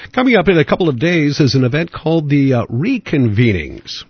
Coming up in a couple of days is an event called the Reconvenings.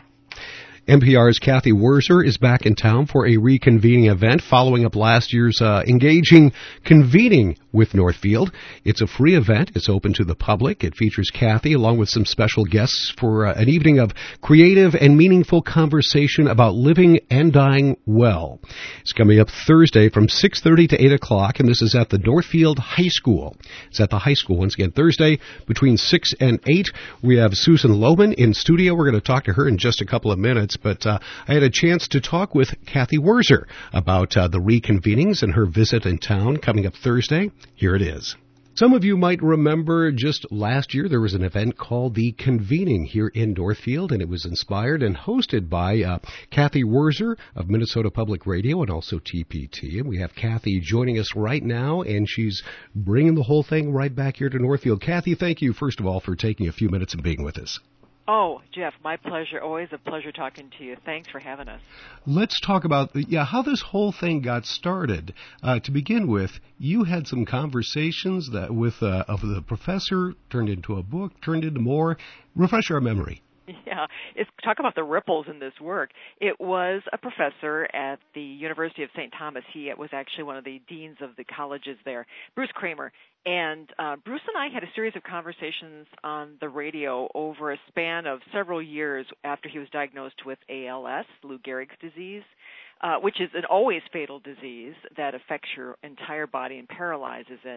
NPR's Kathy Wurzer is back in town for a reconvening event following up last year's engaging Convening with Northfield. It's a free event. It's open to the public. It features Kathy along with some special guests for an evening of creative and meaningful conversation about living and dying well. It's coming up Thursday from 6:30 to 8 o'clock, and this is at the Northfield High School. It's at the high school once again Thursday between 6 and 8. We have Susan Lohman in studio. We're going to talk to her in just a couple of minutes. But I had a chance to talk with Kathy Wurzer about the reconvenings and her visit in town coming up Thursday. Here it is. Some of you might remember just last year there was an event called the Convening here in Northfield, and it was inspired and hosted by Kathy Wurzer of Minnesota Public Radio and also TPT. And we have Kathy joining us right now, and she's bringing the whole thing right back here to Northfield. Kathy, thank you, first of all, for taking a few minutes and being with us. Oh, Jeff, my pleasure. Always a pleasure talking to you. Thanks for having us. Let's talk about how this whole thing got started. To begin with, you had some conversations that with of the professor, turned into a book, turned into more. Refresh our memory. Yeah, talk about the ripples in this work. It was a professor at the University of St. Thomas. He was actually one of the deans of the colleges there, Bruce Kramer. And Bruce and I had a series of conversations on the radio over a span of several years after he was diagnosed with ALS, Lou Gehrig's disease, which is an always fatal disease that affects your entire body and paralyzes it.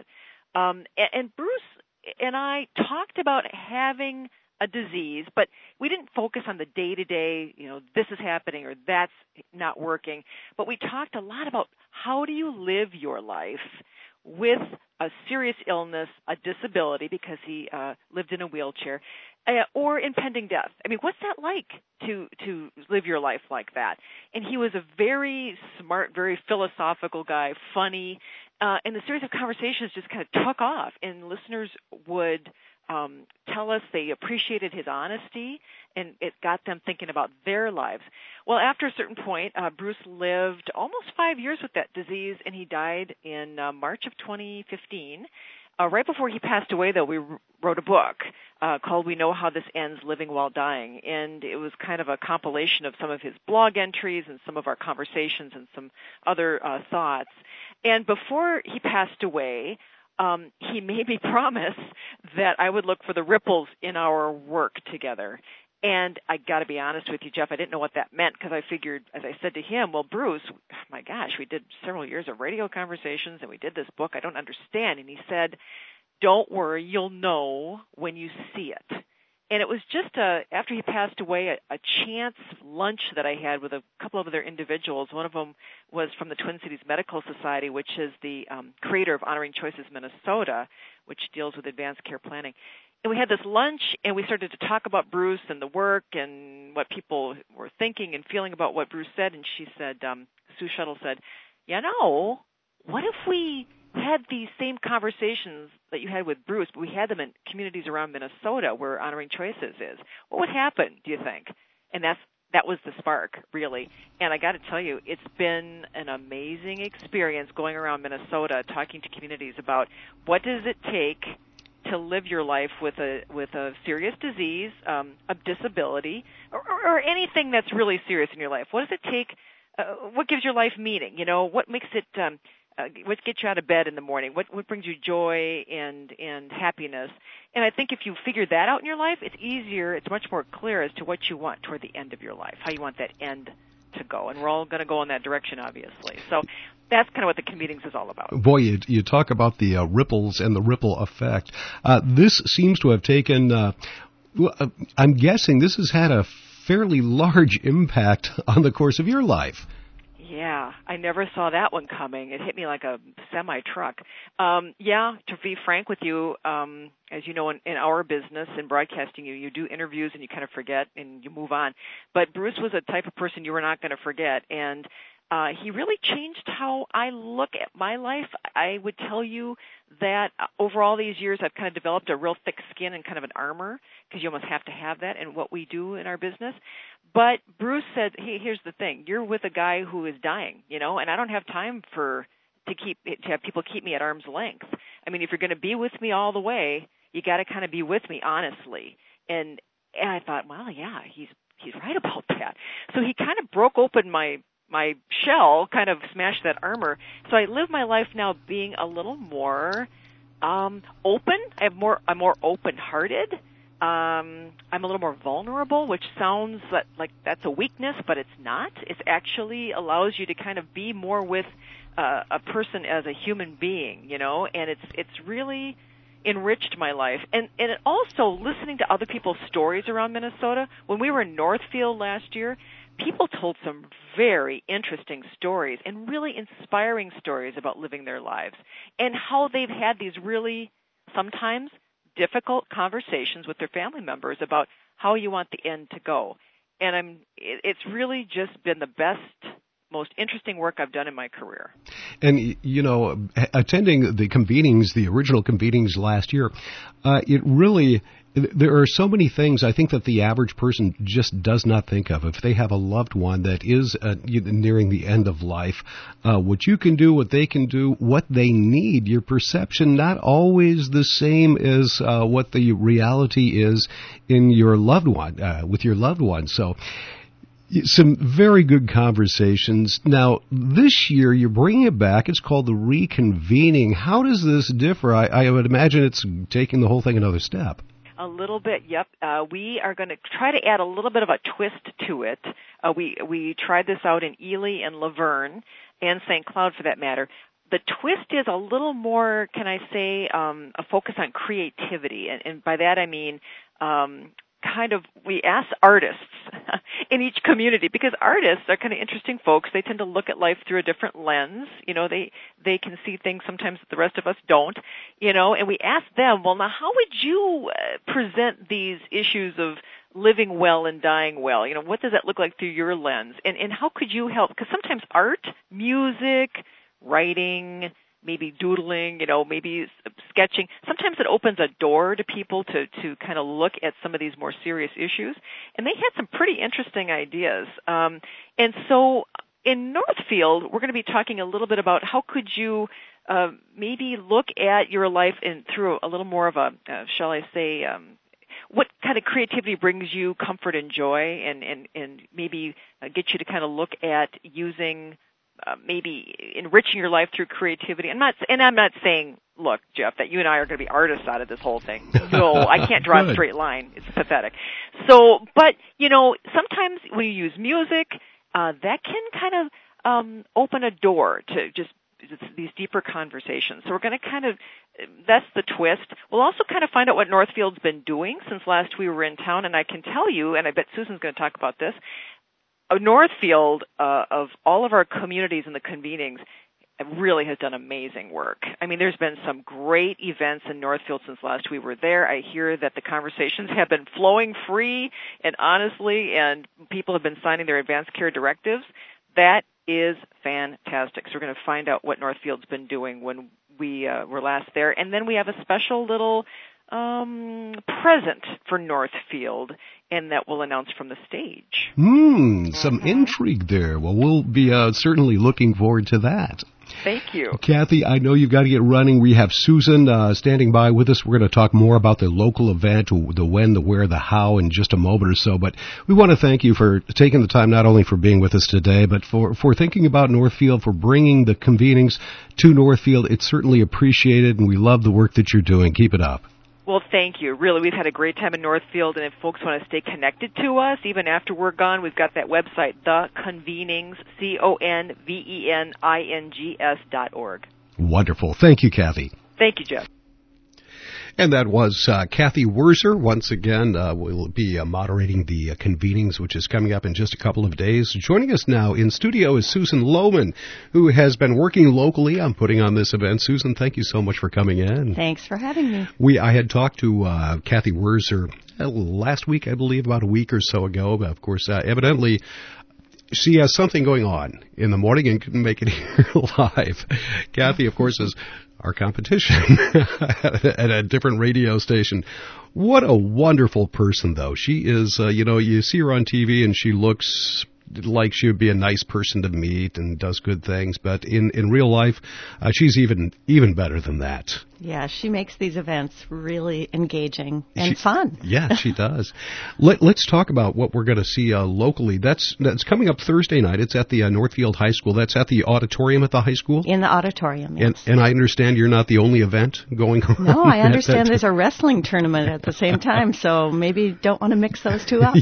And Bruce and I talked about having a disease, but we didn't focus on the day-to-day, this is happening or that's not working. But we talked a lot about how do you live your life with a serious illness, a disability, because he lived in a wheelchair, or impending death. I mean, what's that like to live your life like that? And he was a very smart, very philosophical guy, funny, and the series of conversations just kind of took off, and listeners would tell us they appreciated his honesty, and it got them thinking about their lives. Well, after a certain point, Bruce lived almost 5 years with that disease, and he died in March of 2015. Right before he passed away, though, we wrote a book called We Know How This Ends, Living While Dying, and it was kind of a compilation of some of his blog entries and some of our conversations and some other thoughts. And before he passed away, he made me promise that I would look for the ripples in our work together. And I got to be honest with you, Jeff, I didn't know what that meant because I figured, as I said to him, well, Bruce, my gosh, we did several years of radio conversations and we did this book. I don't understand. And he said, don't worry, you'll know when you see it. And it was just after he passed away, a chance lunch that I had with a couple of other individuals. One of them was from the Twin Cities Medical Society, which is the creator of Honoring Choices Minnesota, which deals with advanced care planning. And we had this lunch, and we started to talk about Bruce and the work and what people were thinking and feeling about what Bruce said. And she said, Sue Shuttle said, what if we had these same conversations that you had with Bruce, but we had them in communities around Minnesota where Honoring Choices is? What would happen, do you think? And that was the spark, really. And I got to tell you, it's been an amazing experience going around Minnesota talking to communities about what does it take to live your life with a serious disease, a disability, or anything that's really serious in your life. What does it take? What gives your life meaning? What makes it? What gets you out of bed in the morning? What brings you joy and happiness? And I think if you figure that out in your life, it's easier. It's much more clear as to what you want toward the end of your life, how you want that end to go. And we're all going to go in that direction, obviously. So that's kind of what the Convenings is all about. Boy, you talk about the ripples and the ripple effect. This seems to have taken, I'm guessing this has had a fairly large impact on the course of your life. Yeah, I never saw that one coming. It hit me like a semi-truck. To be frank with you, as you know, in our business, in broadcasting, you do interviews and you kind of forget and you move on. But Bruce was a type of person you were not going to forget, and he really changed how I look at my life. I would tell you that over all these years, I've kind of developed a real thick skin and kind of an armor, because you almost have to have that in what we do in our business. But Bruce said, hey, here's the thing. You're with a guy who is dying, and I don't have time to have people keep me at arm's length. I mean, if you're going to be with me all the way, You got to kind of be with me honestly. And I thought, well, yeah, he's right about that. So he kind of broke open my shell, kind of smashed that armor. So I live my life now being a little more open. I'm more open-hearted. I'm a little more vulnerable, which sounds like that's a weakness, but it's not. It actually allows you to kind of be more with a person as a human being, and it's really enriched my life. And it also, listening to other people's stories around Minnesota, when we were in Northfield last year, people told some very interesting stories and really inspiring stories about living their lives and how they've had these really sometimes difficult conversations with their family members about how you want the end to go. And it's really just been the best, most interesting work I've done in my career. And, attending the convenings, the original convenings last year, there are so many things I think that the average person just does not think of. If they have a loved one that is nearing the end of life, what you can do, what they can do, what they need, your perception not always the same as what the reality is in your loved one, with your loved one. So some very good conversations. Now, this year, you're bringing it back. It's called the Reconvening. How does this differ? I would imagine it's taking the whole thing another step. A little bit, yep. We are going to try to add a little bit of a twist to it. We tried this out in Ely and Laverne and St. Cloud for that matter. The twist is a little more, can I say, a focus on creativity. And by that I mean we ask artists in each community, because artists are kind of interesting folks. They tend to look at life through a different lens. They can see things sometimes that the rest of us don't, and we ask them, well, now how would you present these issues of living well and dying well? What does that look like through your lens? And how could you help? Because sometimes art, music, writing, maybe doodling, maybe sketching. Sometimes it opens a door to people to kind of look at some of these more serious issues. And they had some pretty interesting ideas. And so in Northfield, we're going to be talking a little bit about how could you maybe look at your life through a little more of a, shall I say, what kind of creativity brings you comfort and joy, and maybe get you to kind of look at using maybe enriching your life through creativity. I'm not saying, look, Jeff, that you and I are going to be artists out of this whole thing. No, I can't draw a straight line. It's pathetic. So, but, sometimes when you use music, that can kind of open a door to just these deeper conversations. So we're going to that's the twist. We'll also kind of find out what Northfield's been doing since last we were in town, and I can tell you, and I bet Susan's going to talk about this, Northfield, of all of our communities and the convenings, really has done amazing work. I mean, there's been some great events in Northfield since last we were there. I hear that the conversations have been flowing free and honestly, and people have been signing their advanced care directives. That is fantastic. So we're going to find out what Northfield's been doing when we were last there. And then we have a special little present for Northfield, and that we'll announce from the stage. Some intrigue there. Well, we'll be certainly looking forward to that. Thank you. Kathy, I know you've got to get running. We have Susan standing by with us. We're going to talk more about the local event, the when, the where, the how in just a moment or so. But we want to thank you for taking the time not only for being with us today, but for thinking about Northfield, for bringing the convenings to Northfield. It's certainly appreciated, and we love the work that you're doing. Keep it up. Well, thank you. Really, we've had a great time in Northfield, and if folks want to stay connected to us, even after we're gone, we've got that website, theconvenings, CONVENINGS.org. Wonderful. Thank you, Kathy. Thank you, Jeff. And that was Kathy Wurzer. Once again, will be moderating the convenings, which is coming up in just a couple of days. Joining us now in studio is Susan Lohman, who has been working locally on putting on this event. Susan, thank you so much for coming in. Thanks for having me. I had talked to Kathy Wurzer last week, I believe, about a week or so ago. But of course, evidently, she has something going on in the morning and couldn't make it here live. Kathy, of course, is our competition at a different radio station. What a wonderful person, though. She is, you see her on TV and she looks like she would be a nice person to meet and does good things. But in real life, she's even better than that. Yeah, she makes these events really engaging and fun. Yeah, she does. Let's talk about what we're going to see locally. That's coming up Thursday night. It's at the Northfield High School. That's at the auditorium at the high school? In the auditorium, yes. And I understand you're not the only event going on. No, I understand there's a wrestling tournament at the same time, so maybe don't want to mix those two up.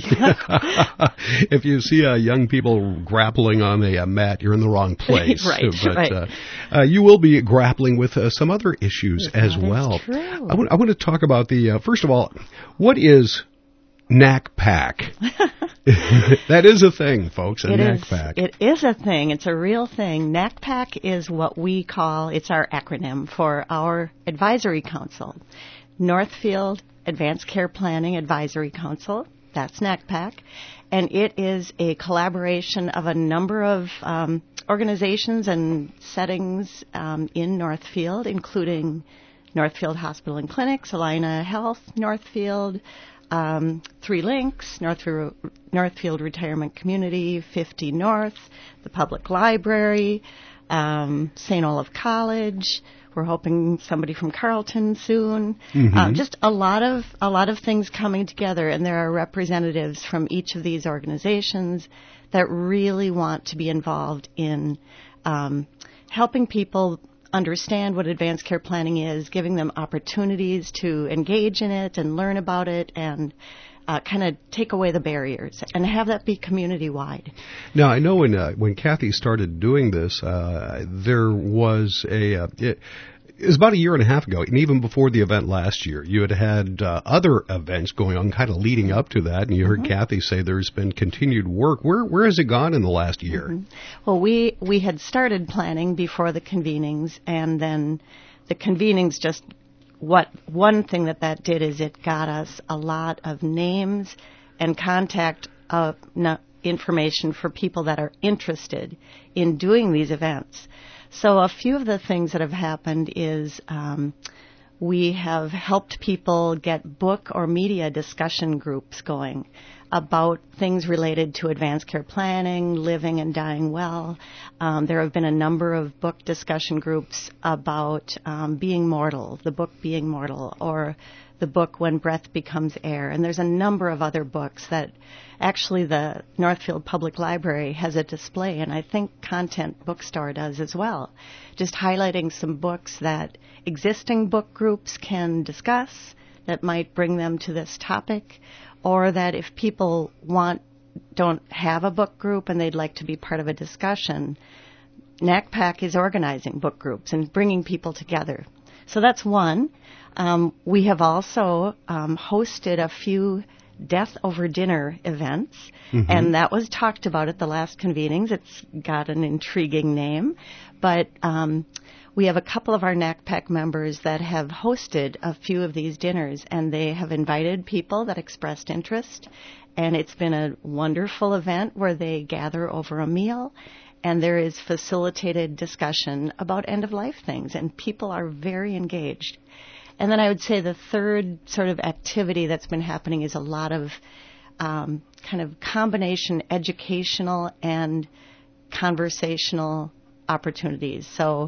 If you see young people grappling on a mat, you're in the wrong place. Right, but you will be grappling with some other issues as well. True. I want to talk about first of all, what is NACPAC? That is a thing, folks, NACPAC. It is a thing. It's a real thing. NACPAC is what we call, it's our acronym for our advisory council. Northfield Advanced Care Planning Advisory Council. That's NACPAC. And it is a collaboration of a number of organizations and settings in Northfield, including Northfield Hospital and Clinic, Salina Health, Northfield, Three Links, Northfield Retirement Community, 50 North, the Public Library, St. Olaf College. We're hoping somebody from Carleton soon. Mm-hmm. Just a lot of things coming together, and there are representatives from each of these organizations that really want to be involved in helping people understand what advanced care planning is, giving them opportunities to engage in it and learn about it, and kind of take away the barriers and have that be community-wide. Now, I know when Kathy started doing this, there was it was about a year and a half ago, and even before the event last year, you had other events going on kind of leading up to that, and you heard Kathy say there's been continued work. Where has it gone in the last year? Mm-hmm. Well, we had started planning before the convenings, and then the convenings just, one thing that did is it got us a lot of names and contact information for people that are interested in doing these events. So a few of the things that have happened is we have helped people get book or media discussion groups going about things related to advanced care planning, living and dying well. There have been a number of book discussion groups about Being Mortal, the book Being Mortal, or the book When Breath Becomes Air. And there's a number of other books that actually the Northfield Public Library has a display, and I think Content Bookstore does as well, just highlighting some books that existing book groups can discuss that might bring them to this topic, or that if people don't have a book group and they'd like to be part of a discussion, NACPAC is organizing book groups and bringing people together. So that's one. We have also hosted a few Death Over Dinner events, and that was talked about at the last convenings. It's got an intriguing name, but we have a couple of our NACPAC members that have hosted a few of these dinners, and they have invited people that expressed interest, and it's been a wonderful event where they gather over a meal, and there is facilitated discussion about end-of-life things, and people are very engaged. And then I would say the third sort of activity that's been happening is a lot of kind of combination educational and conversational opportunities. So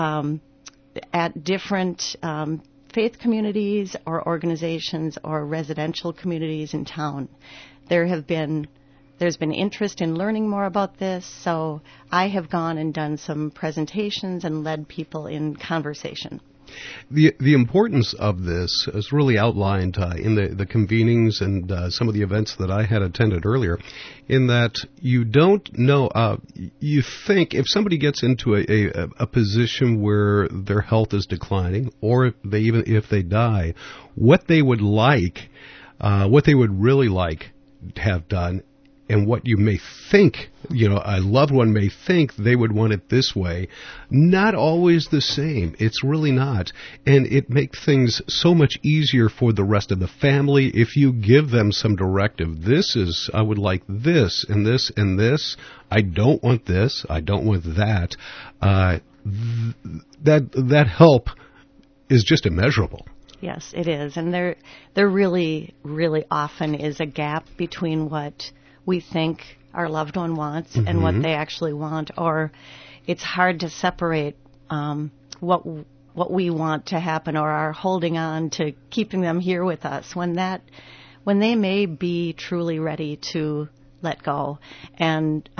at different faith communities or organizations or residential communities in town, there's been interest in learning more about this. So I have gone and done some presentations and led people in conversation. The importance of this is really outlined in the convenings and some of the events that I had attended earlier, in that you don't know, you think if somebody gets into a position where their health is declining, or if they die, what they would like, what they would really like to have done, and what you may think, a loved one may think they would want it this way, not always the same. It's really not. And it makes things so much easier for the rest of the family if you give them some directive. I would like this, and this, and this. I don't want this. I don't want that. That help is just immeasurable. Yes, it is. And there really, really often is a gap between what we think our loved one wants and what they actually want, or it's hard to separate what what we want to happen or are holding on to keeping them here with us when they may be truly ready to let go. And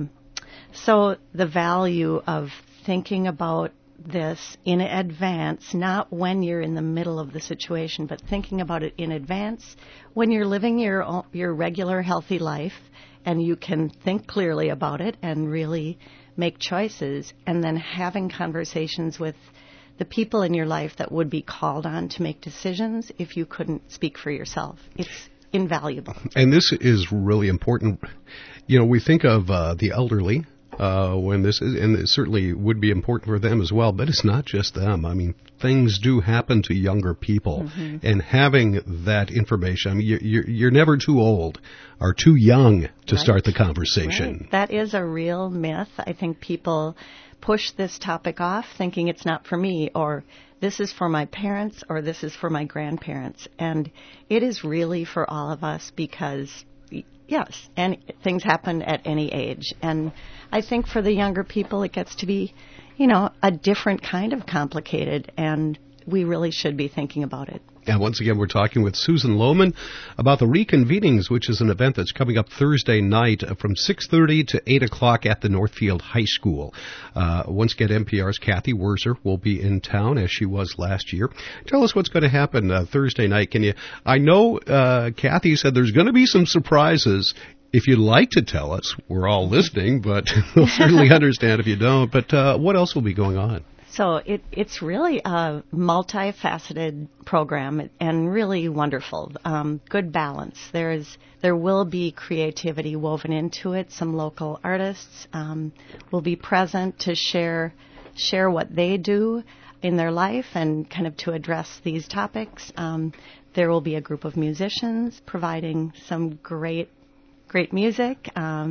so the value of thinking about this in advance, not when you're in the middle of the situation, but thinking about it in advance when you're living your regular healthy life and you can think clearly about it and really make choices, and then having conversations with the people in your life that would be called on to make decisions if you couldn't speak for yourself. It's invaluable. And this is really important. You know, we think of the elderly when this is, and it certainly would be important for them as well, but it's not just them. I mean, things do happen to younger people, and having that information, I mean, you're never too old or too young to start the conversation. Right. That is a real myth. I think people push this topic off thinking it's not for me, or this is for my parents, or this is for my grandparents. And it is really for all of us because, yes, and things happen at any age. And I think for the younger people, it gets to be, you know, a different kind of complicated, and we really should be thinking about it. And once again, we're talking with Susan Lohman about the Reconvenings, which is an event that's coming up Thursday night from 6:30 to 8 o'clock at the Northfield High School. Once again, NPR's Kathy Wurzer will be in town, as she was last year. Tell us what's going to happen Thursday night. Can you? I know Kathy said there's going to be some surprises. If you'd like to tell us, we're all listening, but we'll certainly understand if you don't. But what else will be going on? So it's really a multifaceted program and really wonderful. Good balance. There will be creativity woven into it. Some local artists will be present to share what they do in their life and kind of to address these topics. There will be a group of musicians providing some great music.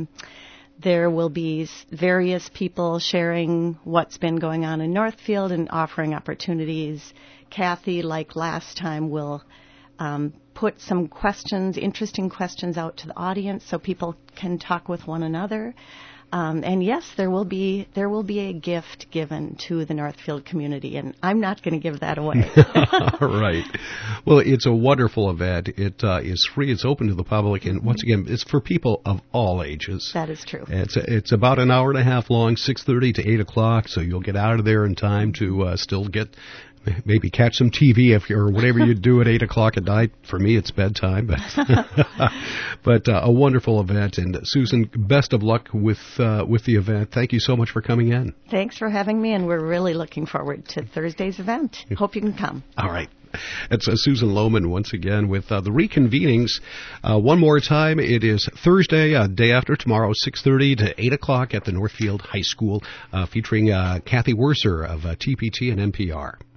There will be various people sharing what's been going on in Northfield and offering opportunities. Kathy, like last time, will put some questions, interesting questions out to the audience so people can talk with one another. And yes, there will be a gift given to the Northfield community, and I'm not going to give that away. Right. Well, it's a wonderful event. It is free. It's open to the public, and once again, it's for people of all ages. That is true. It's about an hour and a half long, 6:30 to 8 o'clock, so you'll get out of there in time to still get. Maybe catch some TV or whatever you do at 8 o'clock at night. For me, it's bedtime, but a wonderful event. And Susan, best of luck with the event. Thank you so much for coming in. Thanks for having me, and we're really looking forward to Thursday's event. Hope you can come. All right. It's Susan Lohman once again with the Reconvenings. One more time, it is Thursday, day after tomorrow, 6:30 to 8 o'clock at the Northfield High School, featuring Kathy Wurzer of TPT and NPR.